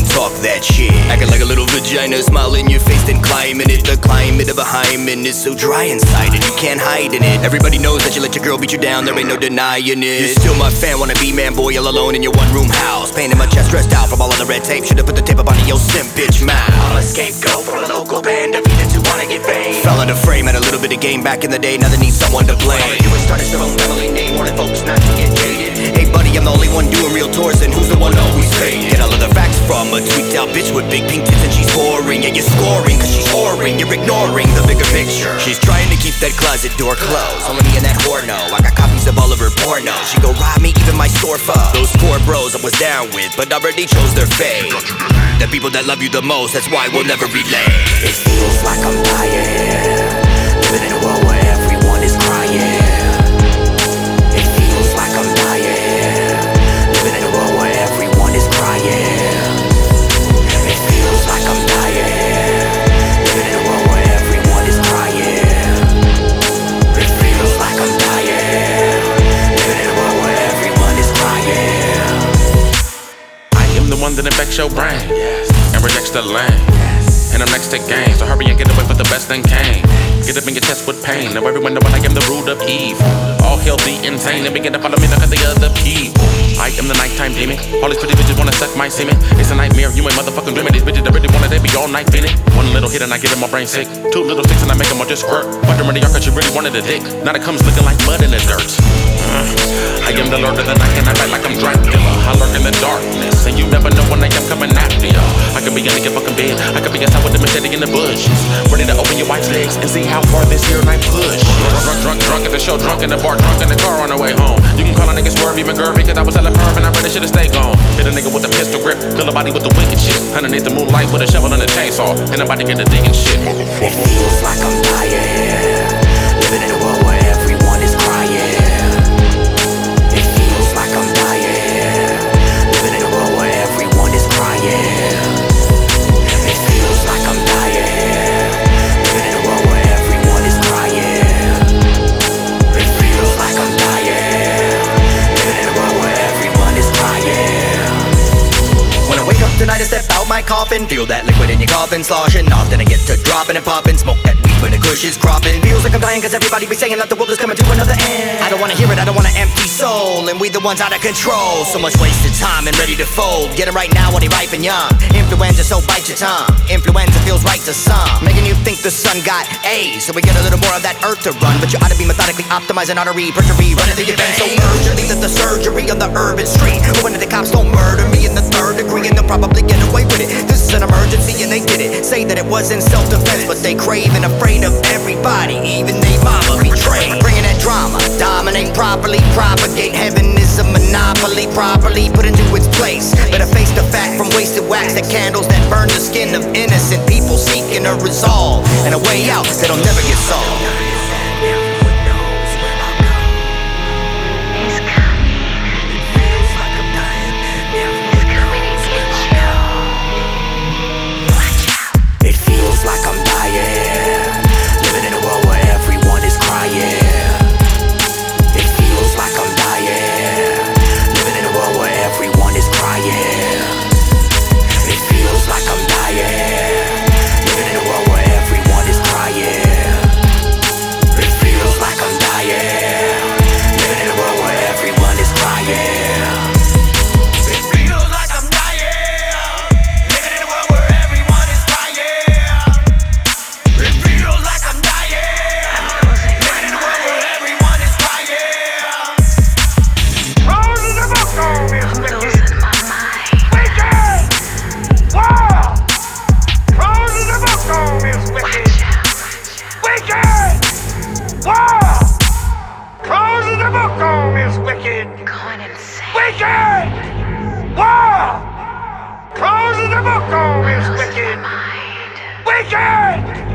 and talk that shit. Acting like a little vagina, smile in your face, then climbing it. The climate of a hymen is so dry inside and you can't hide in it. Everybody knows that you let your girl beat you down, there ain't no denying it. You're still my fan, wanna be man, boy, all alone in your one-room house. Pain in my chest, stressed out from all of the red tape. Should've put the tape up onto your simp bitch mouth. I'm a scapegoat for a local band of beaters who wanna get fame. Fell out of frame, had a little bit of game back in the day, now they need someone to blame. All they do is tarnish their own family name, warning folks not to get jaded. Hey buddy, I'm the only one doing real tours, and who's the one always fake? Get all of the facts from a tweaked out bitch with big pink tits and she's whoring. Yeah, you're scoring cause she's whoring, you're ignoring the bigger picture. She's trying to keep that closet door closed, only me and that whore know. I got copies of all of her porno. She go rob me, even my store foe. Those poor bros I was down with, but already chose their fate. The people that love you the most, that's why we'll never relate. It feels like I'm dying, living in a world where everyone is crying. It feels like I'm dying, living in a world where everyone is crying. It feels like I'm dying, living in a world where everyone is crying. It feels like I'm dying, living in a world where everyone is crying. I am the one that infects your brain and rejects the lane. And I'm next to game, so hurry and get away for the best thing came. Get up in your chest with pain. Now everyone know I am the root of evil. All healthy, insane, and begin to follow me like the other people. I am the nighttime demon. All these pretty bitches wanna suck my semen. It's a nightmare, you ain't motherfucking dreaming. These bitches that really wanna, they be all night feeling. One little hit and I get in my brain sick. Two little sticks and I make them all just squirt. Wondering to y'all cause you really wanted a dick. Now it comes looking like mud in the dirt. I am the lord of the night and I fight like I'm Dracula. I lurk in the darkness and you never know when I am coming after ya. I could be in your fucking bed, I could be outside with the machete in the bushes, ready to open your wife's legs and see how far this here night push. Drunk at the show, drunk in the bar, drunk in the car on the way home. You can call a nigga swerve, even Gervy, cause I was hella perv and I really should've stayed gone. Hit a nigga with a pistol grip, fill a body with the wicked shit. Underneath the moonlight with a shovel and a chainsaw, ain't nobody get to digging shit. It feels like I'm dying, living in a world where everyone is crying. It feels like I'm dying, living in a world where everyone is crying. It feels like I'm dying, living in a world where everyone is crying. It feels like I'm dying, living in a world where everyone is crying. When I wake up tonight, I step out my coffin, feel that liquid in your coffin sloshing. Often I get to dropping and popping, smoke that weed when the kush is cropping. Feels like I'm dying cause everybody be saying that the world is coming to another end. I don't wanna hear it, I don't want an empty soul, and we the ones out of control. So much wasted time and ready to fold. Get it right now while they ripe and young. Influenza, so bite your tongue. Influenza feels right to some, making you think the sun got A's, so we get a little more of that earth to run. But you ought to be methodically optimizing artery, perjury, running through your veins so urgently that the surgery on the urban street. But when the cops don't murder me in the third degree, and they'll probably get away with it. This is an emergency and they did it. Say that it wasn't self-defense, but they crave and afraid of everybody, even they mama betrayed. Bringing that drama, dominate properly, propagate. Heaven is a monopoly, properly put into its place. Better face the fact from wasted wax, the candles that burn the skin of innocent people seeking a resolve and a way out that'll never get solved. Like I'm dying, living in a world where everyone is crying. It feels like I'm dying, living in a world where everyone is crying. It feels like I'm dying, living in a world where everyone is crying. It feels like I'm dying, living in a world where everyone is crying. Wicked! Wow! Closing the book on is wicked! Wicked!